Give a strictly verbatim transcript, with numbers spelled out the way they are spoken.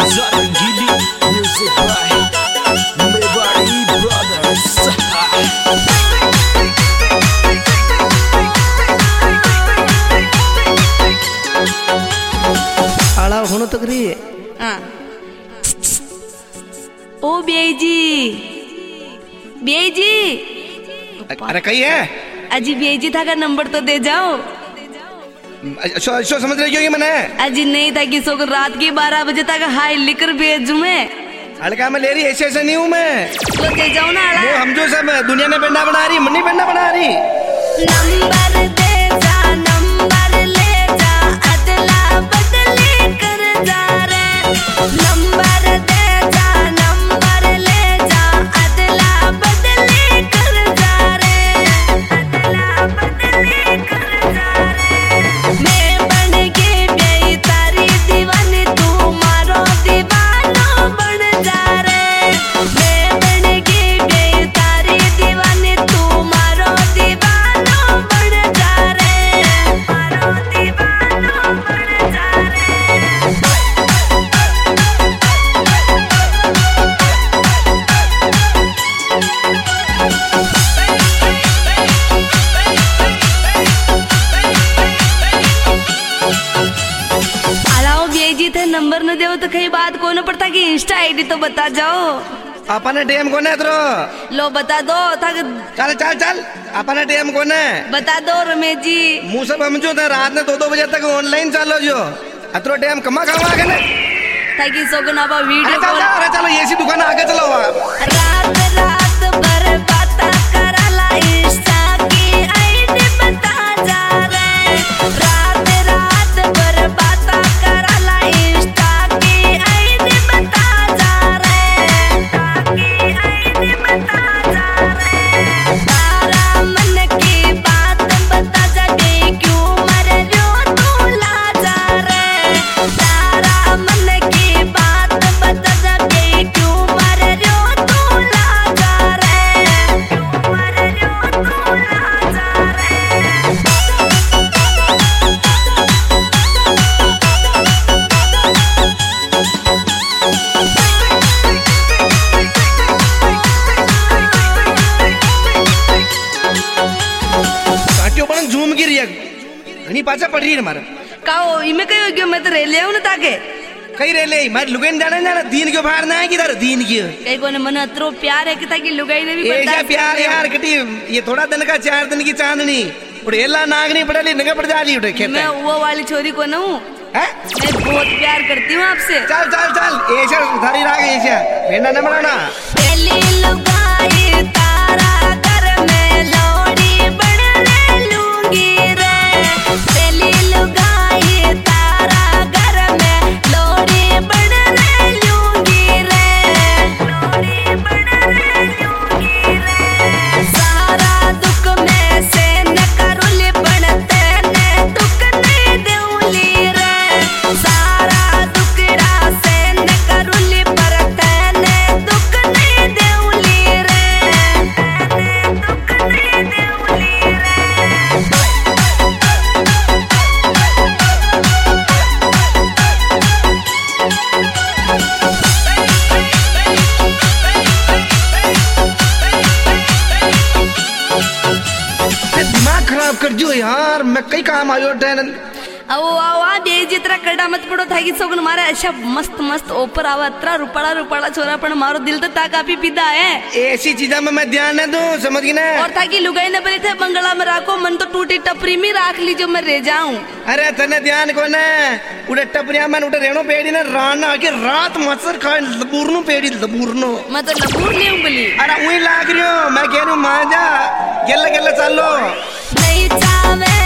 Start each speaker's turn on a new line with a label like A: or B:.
A: Zarangili Music by Mewari Brothers.
B: आला होनो तक रही है।
C: हाँ। ओ बेजी बेजी
B: अरे कही है
C: अजी बेजी था का नंबर तो दे जाओ।
B: शो, शो समझ रही हो ये मैंने
C: अजी नहीं था कि सो रात के बारह बजे तक हाई लिकर भेजू मैं।
B: हल्का में ले रही ऐसे ऐसे नहीं हूँ मैं
C: तो दे जाओ ना।
B: वो हम जो सब दुनिया में पेंडा बना रही मनी पेंडा बना रही।
C: नंबर दे जा नंबर ले जा अदला बदली कर जा रे। नंबर दे जा नंबर ले जा अदला बदली कर जा रे। अदला बदली कर जा रे। मैं बन गई बेई तारी दीवानी तू मारो दीवाना बन जा रे। मैं बन गई बेई तारी दीवानी तू मारो दीवाना बन जा रे। मारो दीवाना बन जा रे। अलाओ बेजी थे नंबर न दो तो कहीं बात को न पड़ता कि इंस्टा आईडी तो बता जाओ।
B: अपने टेम को ने तरो
C: लो बता दो था
B: चल चल चल अपने टेम को ने
C: बता दो रमेश जी।
B: मुँह सब हम जो था रात ने दो दो बजे तक ऑनलाइन चालो जो अतरो टेम कमा कमा के ने
C: ताकि सोगना बा
B: अरे
C: वीडियो
B: चल
C: कॉल
B: चल अरे चलो एसी दुकान आगे चलो
C: रात रात भर बात करला इंस्टा की आईडी बता जा रे। रात रात भर बात करला इंस्टा की आईडी बता जा रे। की आईडी बता जा रे। तारा मन की बात बता जा दे क्यों मर रहो तू ला जा रे। तारा मन की बात बता जा दे क्यों मर रहो तू ला जा रे। क्यों मर रहो तू ला जा रे।
B: काटियो पण झूम की रिया घनी पाछा पड़ रही है हमारा
C: काओ इमे कयो गयो मैं तो रे ले आऊं न ताके।
B: कहीं रे ले मार लुगेन जाना जाना दीन क्यों बाहर ना है किधर दीन क्यों
C: कई कोने मन अतरो प्यार है कि ताकि लुगाई ने भी
B: ऐसा
C: बर्दाश्त
B: प्यार
C: कर ले।
B: यार कटी ये थोड़ा दिन का चार दिन की चांदनी उड़े एला नागनी पड़ली नगे पड़ जाली उठे खेत
C: मैं वो वाली छोरी को न हूँ।
B: हैं
C: मैं बहुत प्यार करती हूँ आपसे।
B: चल चल चल ऐसा उधारी राग ऐसा भेंडा न बनाना
C: पहली लुगाई तारा घर में लोड़ी बनने लूंगी रे। पहली लुगाई तारा घर में लोड़ी बनने लूंगी रे। लोड़ी बनने लूंगी रे। सारा दुख में से न करुली बनते ने दुख नहीं देउली रे। सारा दुखड़ा से न करुली परते ने दुख नहीं देउली रे। दुख नहीं देउली रे।
B: दिमाग खराब कर दियो यार मैं कई काम आयो ट्रेन
C: आओ आओ आ बेजी तरह कड़ा मत पड़ो था कि सोगन मारा ऐसा मस्त मस्त ऊपर आवा अतरा रुपड़ा रुपड़ा छोरा पण मारो दिल तो ता काफी पिदा है।
B: ऐसी चीजा में मैं ध्यान न दूं समझ गई ना
C: और था कि लुगाई ने बोले थे बंगला में राखो मन तो टूटी टपरी में राख लीजो मैं रह जाऊं।
B: अरे तने ध्यान को ना उड़े टपरिया मन उड़े रेणो पेड़ी ने राना के रात मसर खा लबूरनो पेड़ी लबूरनो
C: मैं तो लबूर ले बोली।
B: अरे वही लाग रही हो मैं कह रही हूँ माजा गेला गेला चलो
C: नहीं चावे